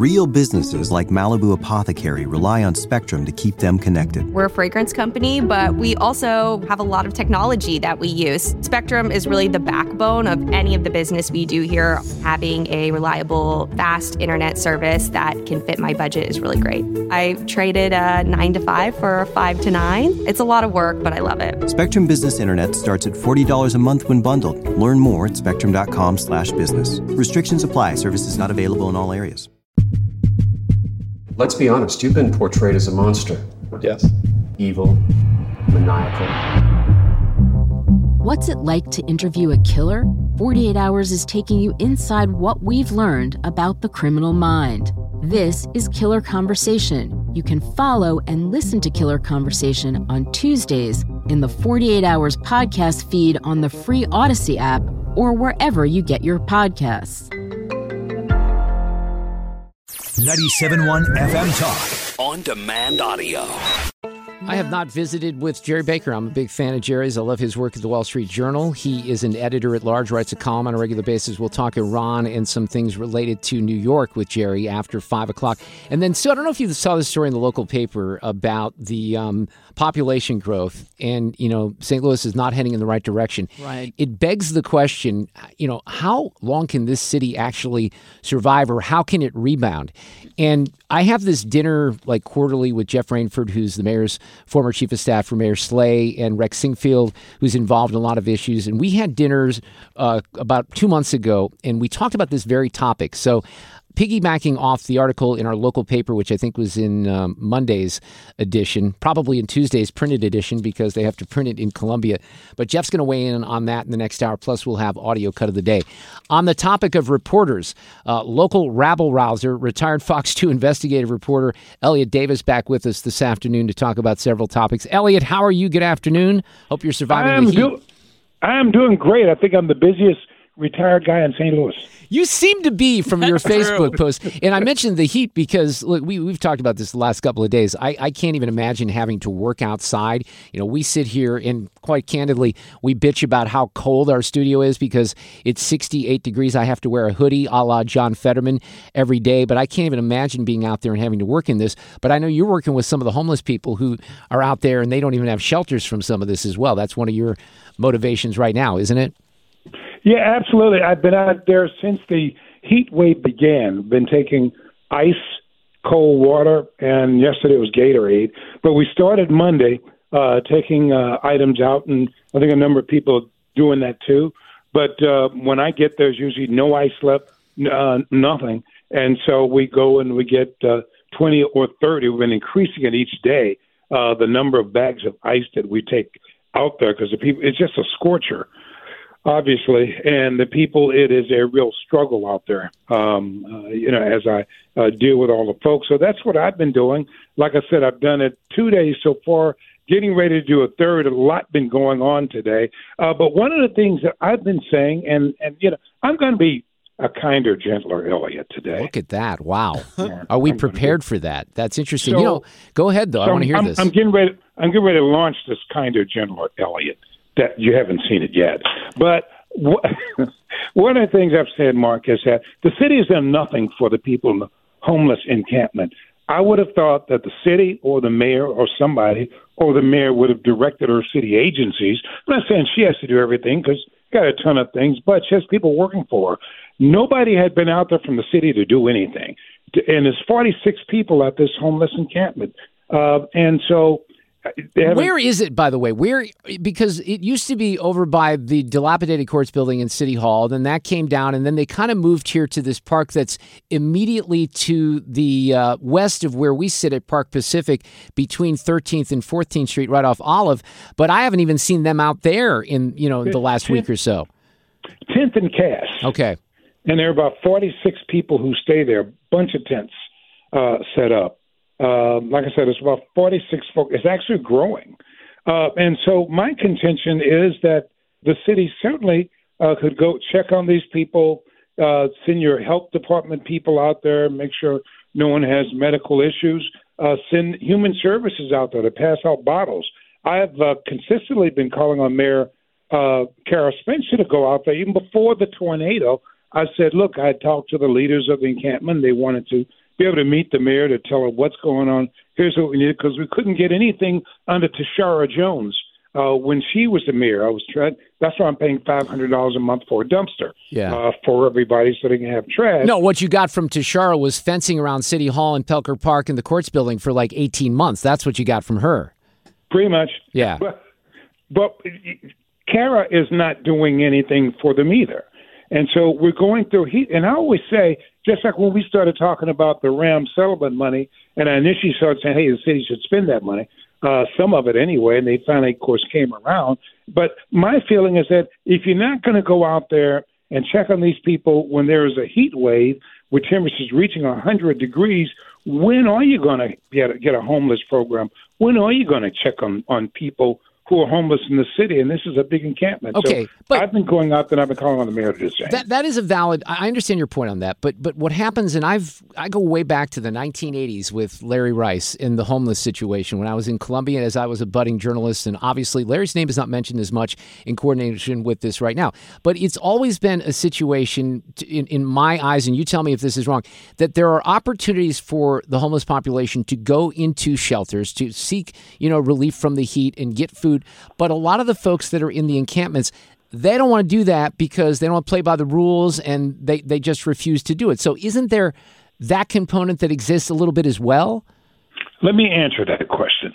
Real businesses like Malibu Apothecary rely on Spectrum to keep them connected. We're a fragrance company, but we also have a lot of technology that we use. Spectrum is really the backbone of any of the business we do here. Having a reliable, fast internet service that can fit my budget is really great. I traded a 9 to 5 for a 5 to 9. It's a lot of work, but I love it. Spectrum Business Internet starts at $40 a month when bundled. Learn more at spectrum.com/business. Restrictions apply. Services not available in all areas. Let's be honest, you've been portrayed as a monster. Yes. Evil, maniacal. What's it like to interview a killer? 48 Hours is taking you inside what we've learned about the criminal mind. This is Killer Conversation. You can follow and listen to Killer Conversation on Tuesdays in the 48 Hours podcast feed on the free Odyssey app or wherever you get your podcasts. 97.1 FM Talk. On demand audio. I have not visited with Jerry Baker. I'm a big fan of Jerry's. I love his work at the Wall Street Journal. He is an editor at large, writes a column on a regular basis. We'll talk Iran and some things related to New York with Jerry after 5 o'clock. And then, Sue, I don't know if you saw this story in the local paper about the population growth. And, St. Louis is not heading in the right direction. Right. It begs the question, how long can this city actually survive, or how can it rebound? And I have this dinner like quarterly with Jeff Rainford, who's the mayor's former chief of staff for Mayor Slay, and Rex Singfield, who's involved in a lot of issues. And we had dinners about 2 months ago, and we talked about this very topic. So piggybacking off the article in our local paper, which I think was in Monday's edition, probably in Tuesday's printed edition because they have to print it in Columbia. But Jeff's going to weigh in on that in the next hour. Plus, we'll have audio cut of the day. On the topic of reporters, local rabble-rouser, retired Fox 2 investigative reporter Elliot Davis back with us this afternoon to talk about several topics. Elliot, how are you? Good afternoon. Hope you're surviving the heat. I am doing great. I think I'm the busiest retired guy in St. Louis. You seem to be from your Facebook post. And I mentioned the heat because, look, we've talked about this the last couple of days. I can't even imagine having to work outside. We sit here and quite candidly, we bitch about how cold our studio is because it's 68 degrees. I have to wear a hoodie a la John Fetterman every day, but I can't even imagine being out there and having to work in this. But I know you're working with some of the homeless people who are out there and they don't even have shelters from some of this as well. That's one of your motivations right now, isn't it? Yeah, absolutely. I've been out there since the heat wave began. Been taking ice, cold water, and yesterday was Gatorade. But we started Monday taking items out, and I think a number of people are doing that too. But when I get there, there's usually no ice left, nothing. And so we go and we get 20 or 30. We've been increasing it each day, the number of bags of ice that we take out there because the people, it's just a scorcher. Obviously, and the people, it is a real struggle out there, as I deal with all the folks. So that's what I've been doing. Like I said, I've done it 2 days so far, getting ready to do a third. A lot been going on today. But one of the things that I've been saying, and I'm going to be a kinder, gentler Elliot today. Look at that. Wow. Are we prepared for that? That's interesting. So, go ahead, though. I want to hear this. I'm getting ready to launch this kinder, gentler Elliot. That you haven't seen it yet. But one of the things I've said, Mark, is that the city has done nothing for the people in the homeless encampment. I would have thought that the city or the mayor or somebody or the mayor would have directed her city agencies. I'm not saying she has to do everything because she's got a ton of things, but she has people working for her. Nobody had been out there from the city to do anything. And there's 46 people at this homeless encampment. And so... Where is it, by the way? Because it used to be over by the dilapidated courts building in City Hall, then that came down, and then they kind of moved here to this park that's immediately to the west of where we sit at Park Pacific, between 13th and 14th Street, right off Olive. But I haven't even seen them out there in the last week or so. 10th and Cass. Okay. And there are about 46 people who stay there, a bunch of tents set up. Like I said, it's about 46 folks. It's actually growing. And so my contention is that the city certainly could go check on these people, send your health department people out there, make sure no one has medical issues, send human services out there to pass out bottles. I have consistently been calling on Mayor Kara Spencer to go out there. Even before the tornado, I said, look, I talked to the leaders of the encampment. They wanted to be able to meet the mayor to tell her what's going on. Here's what we need, because we couldn't get anything under Tashara Jones when she was the mayor. That's why I'm paying $500 a month for a dumpster for everybody so they can have trash. No, what you got from Tashara was fencing around City Hall and Pelker Park and the courts building for like 18 months. That's what you got from her. Pretty much. Yeah. But Kara is not doing anything for them either. And so we're going through heat. And I always say, just like when we started talking about the Ram settlement money, and I initially started saying, hey, the city should spend that money, some of it anyway, and they finally, of course, came around. But my feeling is that if you're not going to go out there and check on these people when there is a heat wave with temperatures reaching 100 degrees, when are you going to get a homeless program? When are you going to check on people who are homeless in the city? And this is a big encampment. Okay, so but I've been going out there and I've been calling on the mayor to do the same. That is a valid. I understand your point on that, but what happens, and I go way back to the 1980s with Larry Rice in the homeless situation when I was in Columbia as I was a budding journalist, and obviously Larry's name is not mentioned as much in coordination with this right now. But it's always been a situation, in my eyes, and you tell me if this is wrong, that there are opportunities for the homeless population to go into shelters to seek, relief from the heat and get food. But a lot of the folks that are in the encampments, they don't want to do that because they don't want to play by the rules, and they just refuse to do it. So isn't there that component that exists a little bit as well? Let me answer that question.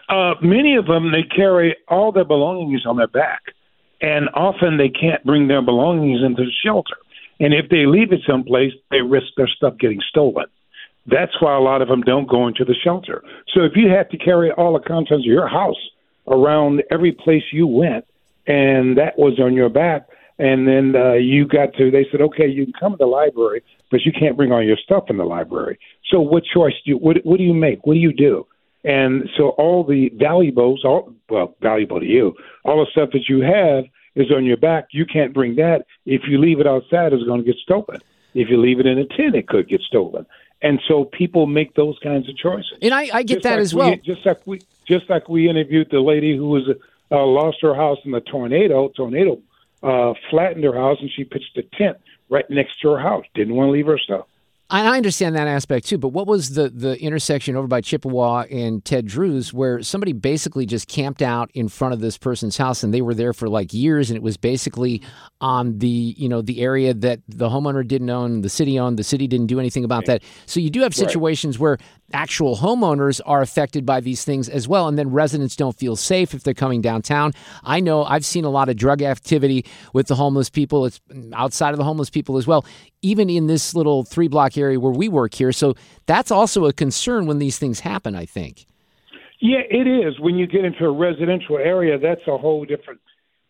Many of them, they carry all their belongings on their back, and often they can't bring their belongings into the shelter. And if they leave it someplace, they risk their stuff getting stolen. That's why a lot of them don't go into the shelter. So if you had to carry all the contents of your house around every place you went, and that was on your back, and then they said, okay, you can come to the library, but you can't bring all your stuff in the library. So what choice what do you make? What do you do? And so all the valuables, valuable to you, all the stuff that you have is on your back. You can't bring that. If you leave it outside, it's going to get stolen. If you leave it in a tent, it could get stolen. And so people make those kinds of choices. And I get that as well. Just like we interviewed the lady who was lost her house in the tornado. Tornado flattened her house, and she pitched a tent right next to her house. Didn't want to leave her stuff. I understand that aspect too, but what was the intersection over by Chippewa and Ted Drew's where somebody basically just camped out in front of this person's house, and they were there for like years, and it was basically on the area that the homeowner didn't own, the city owned, the city didn't do anything about that. So you do have situations where actual homeowners are affected by these things as well, and then residents don't feel safe if they're coming downtown. I know I've seen a lot of drug activity with the homeless people. It's outside of the homeless people as well, even in this little 3-block area where we work here. So that's also a concern when these things happen, I think. Yeah, it is. When you get into a residential area, that's a whole different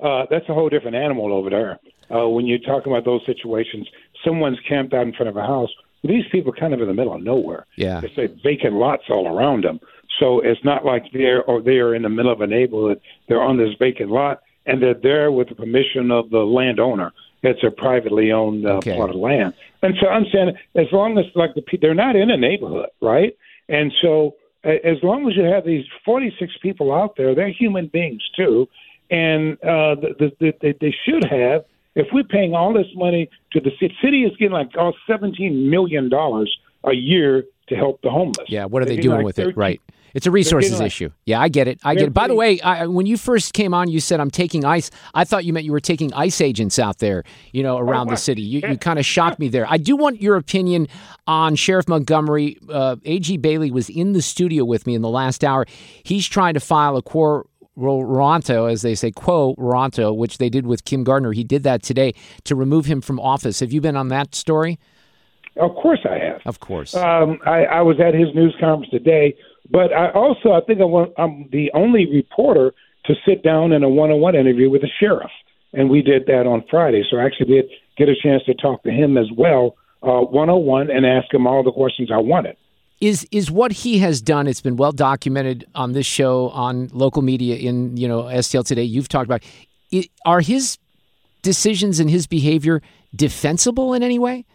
animal over there. When you're talking about those situations, someone's camped out in front of a house. These people are kind of in the middle of nowhere. Yeah. It's like vacant lots all around them. So it's not like they are in the middle of a neighborhood. They're on this vacant lot, and they're there with the permission of the landowner. It's a privately owned plot of land. And so I'm saying, as long as they're not in a neighborhood, right? And so as long as you have these 46 people out there, they're human beings too, and they should have. If we're paying all this money to the city is getting like $17 million a year to help the homeless. Yeah, what are they doing with it? Right. It's a resources issue. Yeah, I get it. By the way, when you first came on, you said, I'm taking ICE. I thought you meant you were taking ICE agents out there, around the city. You kind of shocked me there. I do want your opinion on Sheriff Montgomery. A.G. Bailey was in the studio with me in the last hour. He's trying to file a quo warranto, as they say, quo warranto, which they did with Kim Gardner. He did that today to remove him from office. Have you been on that story? Of course I have. Of course. I was at his news conference today, but I think I'm the only reporter to sit down in a one-on-one interview with the sheriff, and we did that on Friday. So I actually did get a chance to talk to him as well, one-on-one, and ask him all the questions I wanted. Is what he has done, it's been well documented on this show, on local media, in STL Today, you've talked about, are his decisions and his behavior defensible in any way?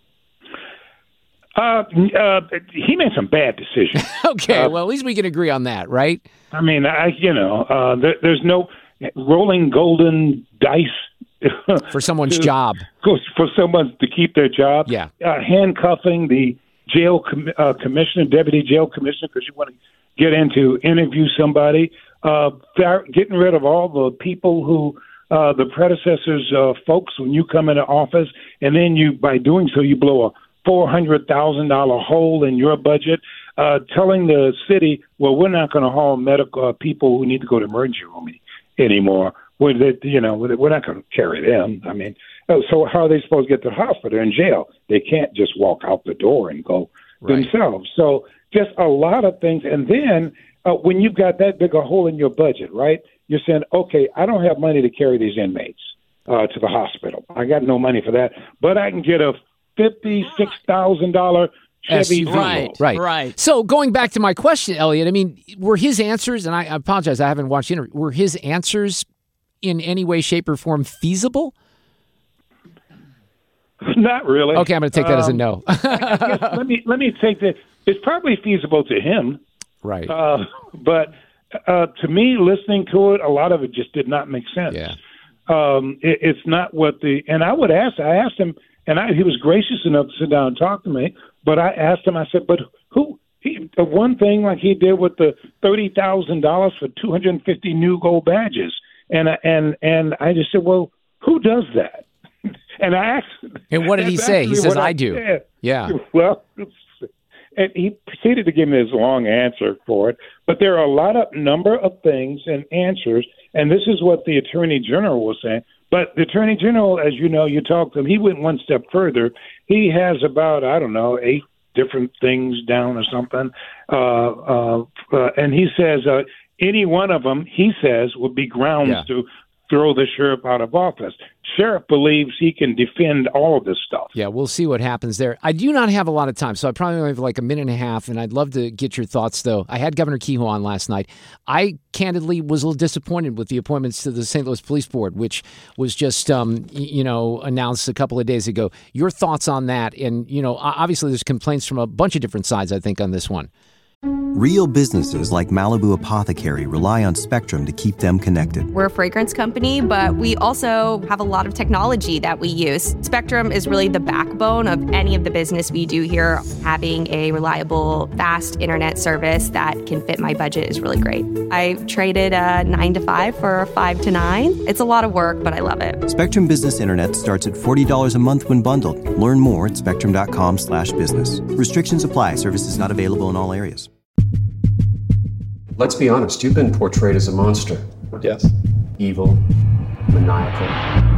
He made some bad decisions. Okay, well, at least we can agree on that, right? I mean, there's no rolling golden dice for someone's job. For someone to keep their job. Yeah. Handcuffing the jail commissioner, deputy jail commissioner, because you want to get in to interview somebody. Getting rid of all the people who the predecessors folks when you come into office, and then by doing so you blow a $400,000 hole in your budget. Telling the city, well, we're not going to haul medical people who need to go to emergency room anymore. We're not going to carry them. I mean, so how are they supposed to get to the hospital? They're in jail. They can't just walk out the door and go themselves. So just a lot of things. And then when you've got that big a hole in your budget, right, you're saying, okay, I don't have money to carry these inmates to the hospital. I got no money for that. But I can get a $56,000 Chevy Right. So going back to my question, Elliot, I mean, were his answers, and I apologize, I haven't watched the interview, were his answers in any way, shape, or form feasible? Not really. Okay, I'm going to take that as a no. let me take that. It's probably feasible to him. Right. But to me, listening to it, a lot of it just did not make sense. Yeah. It's not what and I asked him, and he was gracious enough to sit down and talk to me, but I asked him, I said, but who? The one thing like he did with the $30,000 for 250 new gold badges. And I just said, well, who does that? And I asked. And what did he say? He says, I do. Yeah. Well, and he proceeded to give me this long answer for it. But there are a number of things and answers, and this is what the Attorney General was saying. But the Attorney General, as you know, you talked to him, he went one step further. He has about, 8 different things down or something. And he says any one of them, he says, would be grounds to throw the sheriff out of office. Sheriff believes he can defend all of this stuff. Yeah, we'll see what happens there. I do not have a lot of time, so I probably only have like a minute and a half, and I'd love to get your thoughts, though. I had Governor Kehoe on last night. I candidly was a little disappointed with the appointments to the St. Louis Police Board, which was just, announced a couple of days ago. Your thoughts on that? And, obviously there's complaints from a bunch of different sides, I think, on this one. Real businesses like Malibu Apothecary rely on Spectrum to keep them connected. We're a fragrance company, but we also have a lot of technology that we use. Spectrum is really the backbone of any of the business we do here. Having a reliable, fast internet service that can fit my budget is really great. I traded a 9 to 5 for a 5 to 9. It's a lot of work, but I love it. Spectrum Business Internet starts at $40 a month when bundled. Learn more at spectrum.com/business. Restrictions apply. Services not available in all areas. Let's be honest, you've been portrayed as a monster. Yes. Evil, maniacal.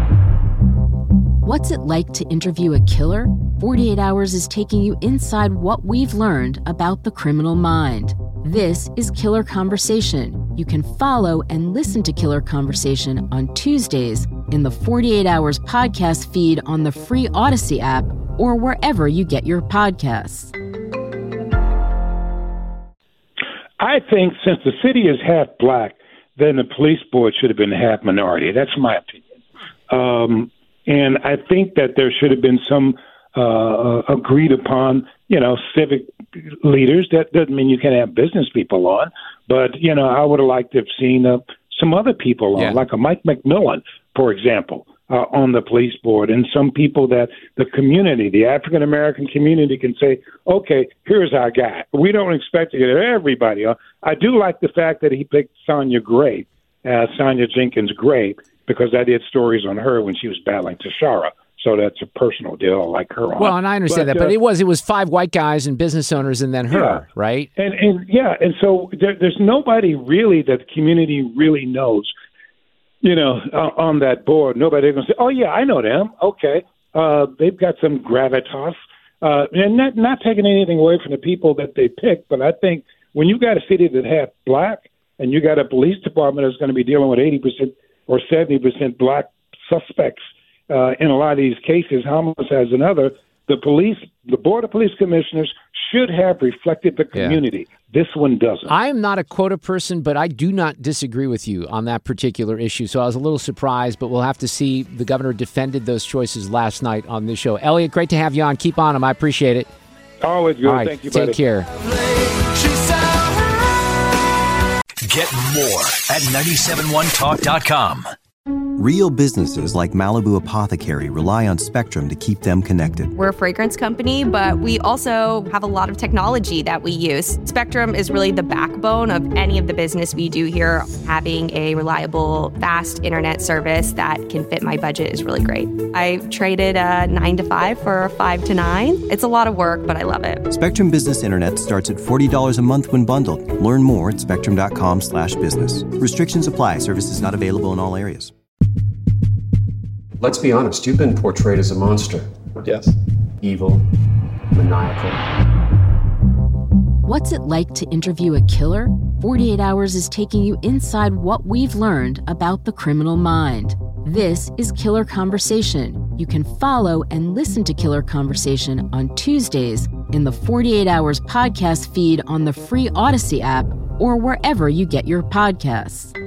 What's it like to interview a killer? 48 Hours is taking you inside what we've learned about the criminal mind. This is Killer Conversation. You can follow and listen to Killer Conversation on Tuesdays in the 48 Hours podcast feed on the free Odyssey app or wherever you get your podcasts. I think since the city is half black, then the police board should have been half minority. That's my opinion. And I think that there should have been some agreed upon, civic leaders. That doesn't mean you can't have business people on. But, I would have liked to have seen some other people on, like a Mike McMillan, for example, on the police board, and some people that the community, the African-American community, can say, okay, here's our guy. We don't expect to get everybody on. I do like the fact that he picked Sonia Jenkins Gray, because I did stories on her when she was battling Tashara. So that's a personal deal. I like her on. Well, and I understand that, but it was 5 white guys and business owners and then her, right? And so there's nobody really that the community really knows, on that board. Nobody going to say, oh, yeah, I know them. Okay. They've got some gravitas. And not taking anything away from the people that they pick, but I think when you got a city that half black and you got a police department that's going to be dealing with 80% or 70% black suspects in a lot of these cases, homicides and other, the Board of Police Commissioners should have reflected the community. Yeah. This one doesn't. I am not a quota person, but I do not disagree with you on that particular issue. So I was a little surprised, but we'll have to see. The governor defended those choices last night on this show. Elliot, great to have you on. Keep on them. I appreciate it. Always good. All right, thank you, buddy. Take care. Get more at 971talk.com. Real businesses like Malibu Apothecary rely on Spectrum to keep them connected. We're a fragrance company, but we also have a lot of technology that we use. Spectrum is really the backbone of any of the business we do here. Having a reliable, fast internet service that can fit my budget is really great. I traded a 9 to 5 for a 5 to 9. It's a lot of work, but I love it. Spectrum Business Internet starts at $40 a month when bundled. Learn more at spectrum.com/business. Restrictions apply. Services not available in all areas. Let's be honest, you've been portrayed as a monster. Yes. Evil, maniacal. What's it like to interview a killer? 48 Hours is taking you inside what we've learned about the criminal mind. This is Killer Conversation. You can follow and listen to Killer Conversation on Tuesdays in the 48 Hours podcast feed on the free Odyssey app or wherever you get your podcasts.